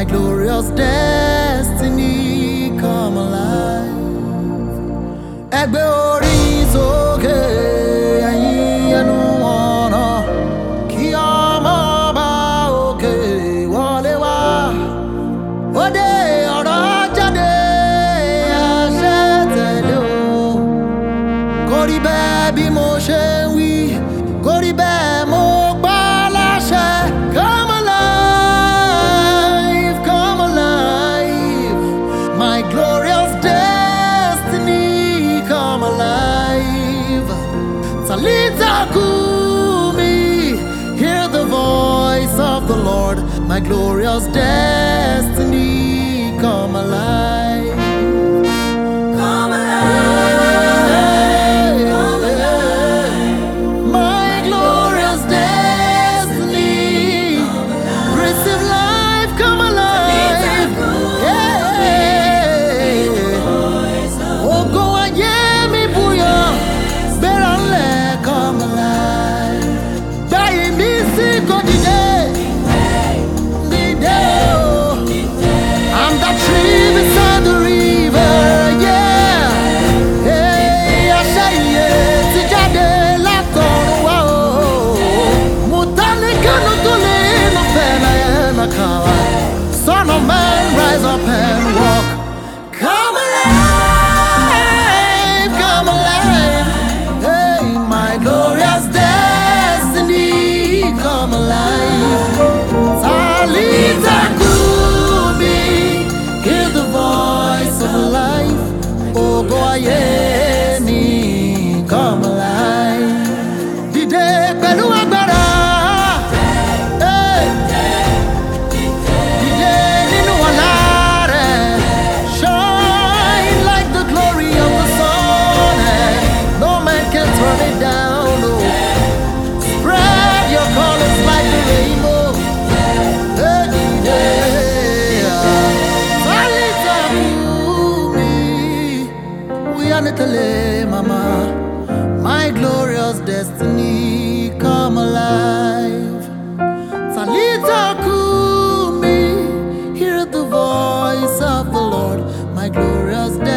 glorious destiny come alive. Ẹgbẹ́ orí sókè ẹ̀yin ẹnu ọ̀nà, kí ọmọ ọba òkè wọlé wá. Òde ọ̀rọ̀ jáde àṣẹ tẹ̀lé o. Kò rí bẹ́ẹ̀ bí mo ṣe ń wí, kò rí bẹ́ẹ̀ mo gbà láṣẹ. Come alive, come alive, my glorious destiny come alive. Talita Kumi, hear the voice of the Lord, my glorious destiny come alive. Come alive, come alive, my glorious destiny. Receive life, come alive. Yeah. Ogo ayé mi búyọ̀, gbéra ńlẹ̀, come alive. Gba ìmísí kò dìde, dìde o. I'm that tree beside the river, yeah. Hey, àṣẹ ìyè ti jáde látọ̀run wá o. Mutani kanu tó lè nù fẹ́ na yẹn na kàwá. Son of man, rise up and walk. Come alive, come alive. Hey, my glorious destiny, come alive. Talita Kumi, hear the voice of life. Ogo ayé mi, come alive. Dìde pẹ̀lú agbára. Hey. Dìde nínú ọlá rẹ̀. Shine like the glory of the sun, and no man can turn it down. No. Spread your colors like the rainbow. Hey, dìde. Talita Kumi, uyanitele mama, my glorious destiny come alive. Talita Kumi, hear the voice of the Lord, my glorious destiny.